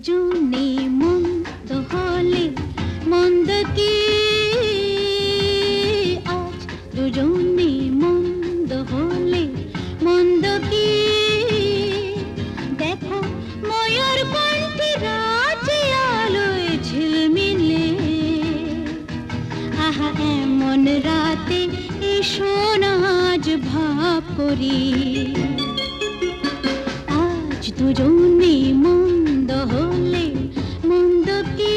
দুজনে মন্দ হলে মন্দ কি, আজ দুজনে মন্দ হলে মন্দ কি। দেখো ময়ূর কণ্ঠে রাজে আলোয় ঝিলমিলে, আহা এমন রাতে এসো না আজ ভাব করি। আজ দুজনে মন্দ হলে মন্দ কি।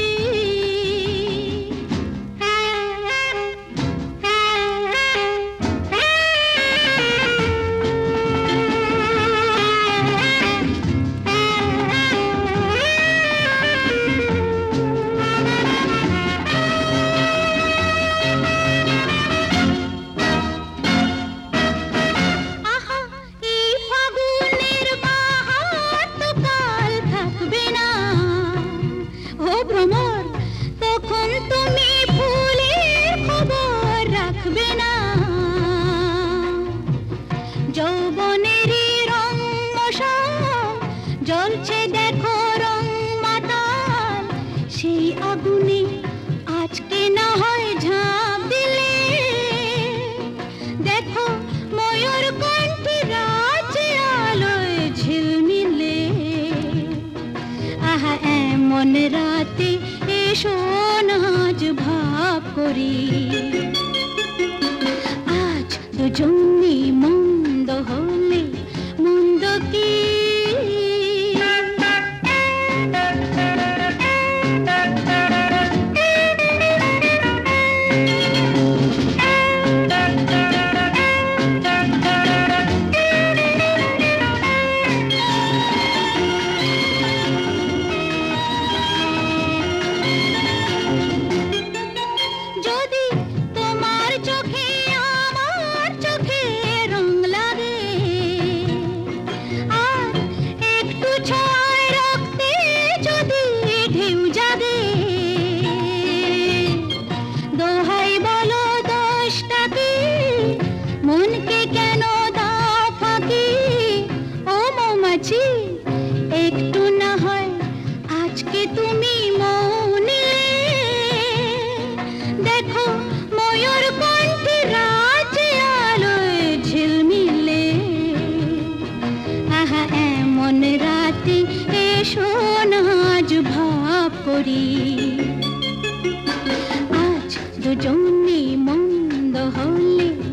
ভ্রমর তখন তুমি ফুলের খবর রাখবে না, যৌবনেরই রং মশাল জ্বলছে দেখো রং মাতাল, সেই আগুনে আজকে না হয় ঝাঁপ দিলে। দেখো ময়ূর কণ্ঠে রাজে আলোয় ঝিলমিলে, আহা এমন রাতে এসো না আজ ভাব করি। আজ দুজনে মন্দ হলে মন্দ কি। মনকে কেন দাও ফাঁকি ও মৌমাছি, একটু না হয় আজকে তুমি মনে। দেখো ময়ূর কণ্ঠে রাজে আলোয় ঝিলমিলে, আহা এমন রাতে এসো না আজ ভাব করি। আজ দুজনে মন্দ হলে